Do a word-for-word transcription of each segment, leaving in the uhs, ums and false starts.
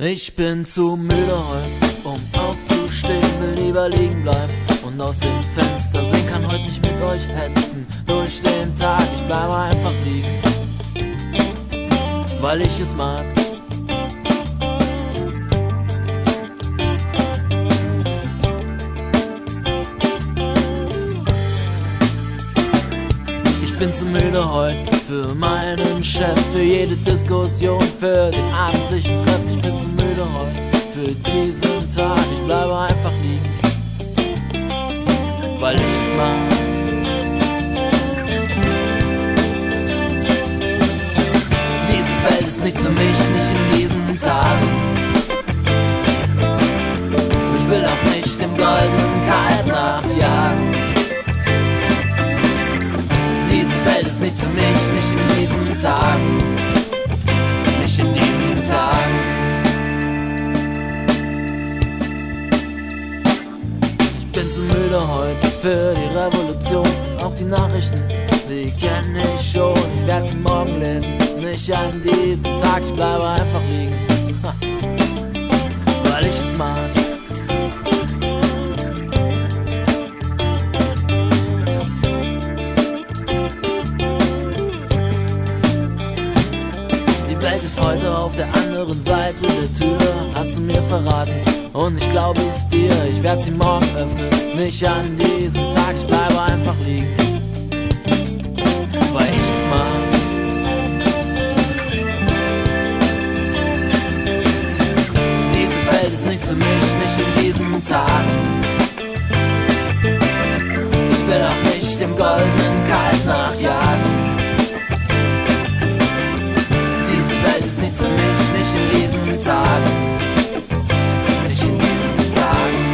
Ich bin zu müde heute, um aufzustehen, will lieber liegen bleiben und aus dem Fenster sehen, kann heute nicht mit euch hetzen durch den Tag, ich bleibe einfach liegen, weil ich es mag. Ich bin zu müde heute für meinen Chef, für jede Diskussion, für den abendlichen Treff. Ich bin zu müde heute für diesen Tag, ich bleibe einfach liegen, weil ich es mag. Diese Welt ist nichts für mich, nicht in diesen Tagen. Ich will auch nicht dem goldenen Kalb nachjagen. Diese Welt ist nichts für mich, nicht in diesen Tagen, nicht in diesen Tagen. Ich bin zu müde heute für die Revolution, auch die Nachrichten, die kenn ich schon. Ich werde sie morgen lesen, nicht an diesem Tag, ich bleibe einfach liegen, ha, weil ich es mag. Die Welt ist heute auf der anderen Seite der Tür, hast du mir verraten, und ich glaube es dir. Ich werde sie morgen öffnen, nicht an diesem Tag, ich bleibe einfach liegen, weil ich es mag. Diese Welt ist nichts für mich, nicht in diesen Tagen. Ich will auch nicht dem goldenen Kalb nachjagen. Ist nichts für mich, nicht in diesen Tagen, nicht in diesen Tagen.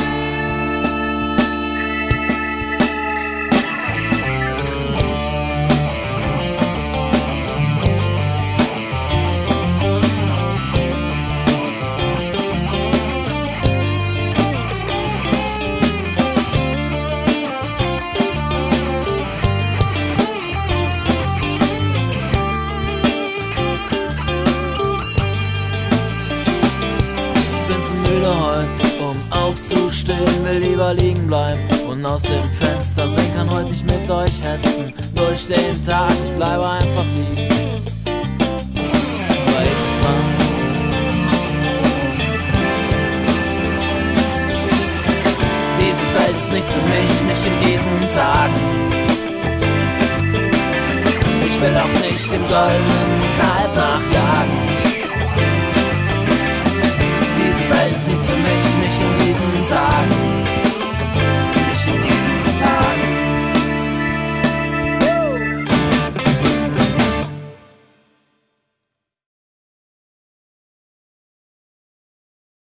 Heute, um aufzustehen, will lieber liegen bleiben und aus dem Fenster sehen, kann heute nicht mit euch hetzen durch den Tag, ich bleibe einfach liegen, weil ich es mag. Diese Welt ist nichts für mich, nicht in diesen Tagen. Ich will auch nicht dem goldenen Kalb nachjagen.